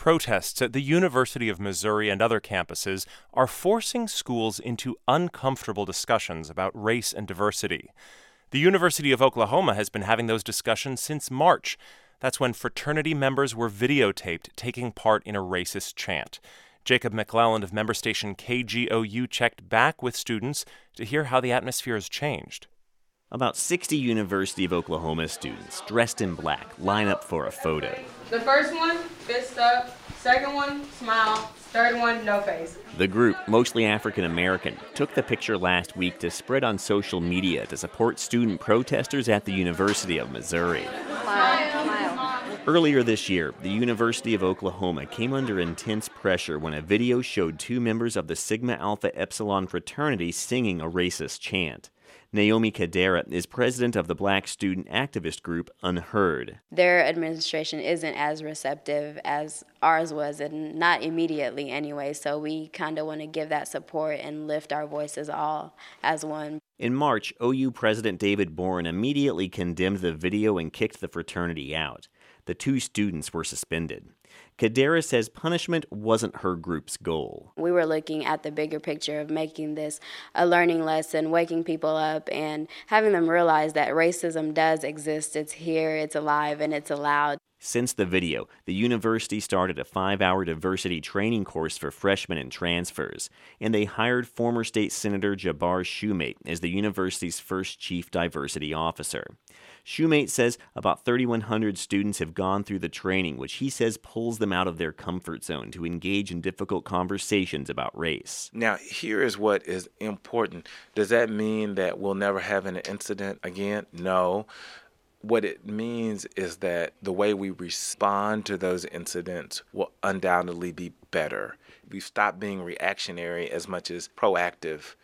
Protests at the University of Missouri and other campuses are forcing schools into uncomfortable discussions about race and diversity. The University of Oklahoma has been having those discussions since March. That's when fraternity members were videotaped taking part in a racist chant. Jacob McClelland of member station KGOU checked back with students to hear how the atmosphere has changed. About 60 University of Oklahoma students, dressed in black, line up for a photo. The first one, fist up. Second one, smile. Third one, no face. The group, mostly African American, took the picture last week to spread on social media to support student protesters at the University of Missouri. Earlier this year, the University of Oklahoma came under intense pressure when a video showed two members of the Sigma Alpha Epsilon fraternity singing a racist chant. Naomi Kadera is president of the black student activist group Unheard. Their administration isn't as receptive as ours was, and not immediately anyway, so we kind of want to give that support and lift our voices all as one. In March, OU President David Boren immediately condemned the video and kicked the fraternity out. The two students were suspended. Kadera says punishment wasn't her group's goal. We were looking at the bigger picture of making this a learning lesson, waking people up and having them realize that racism does exist. It's here, it's alive, and it's allowed. Since the video, the university started a 5-hour diversity training course for freshmen and transfers, and they hired former state senator Jabbar Shumate as the university's first chief diversity officer. Shumate says about 3,100 students have gone through the training, which he says pulls them out of their comfort zone to engage in difficult conversations about race. Now, here is what is important. Does that mean that we'll never have an incident again? No. What it means is that the way we respond to those incidents will undoubtedly be better. We've stopped being reactionary as much as proactive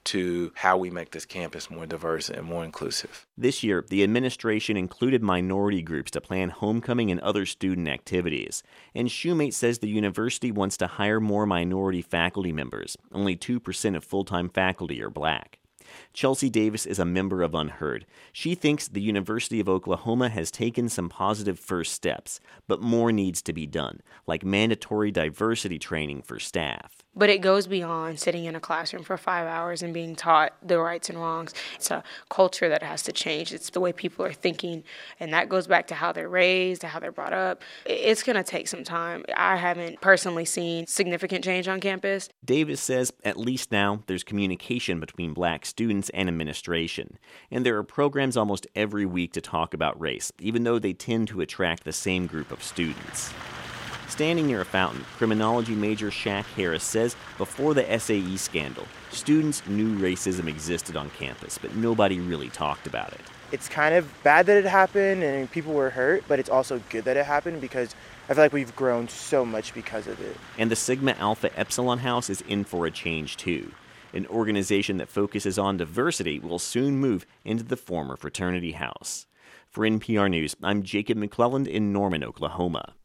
to how we make this campus more diverse and more inclusive. This year, the administration included minority groups to plan homecoming and other student activities. And Shumate says the university wants to hire more minority faculty members. Only 2% of full-time faculty are black. Chelsea Davis is a member of Unheard. She thinks the University of Oklahoma has taken some positive first steps, but more needs to be done, like mandatory diversity training for staff. But it goes beyond sitting in a classroom for 5 hours and being taught the rights and wrongs. It's a culture that has to change. It's the way people are thinking, and that goes back to how they're raised, to how they're brought up. It's going to take some time. I haven't personally seen significant change on campus. Davis says at least now there's communication between black students and administration, and there are programs almost every week to talk about race, even though they tend to attract the same group of students. Standing near a fountain, criminology major Shaq Harris says before the SAE scandal, students knew racism existed on campus, but nobody really talked about it. It's kind of bad that it happened and people were hurt, but it's also good that it happened because I feel like we've grown so much because of it. And the Sigma Alpha Epsilon House is in for a change too. An organization that focuses on diversity will soon move into the former fraternity house. For NPR News, I'm Jacob McClelland in Norman, Oklahoma.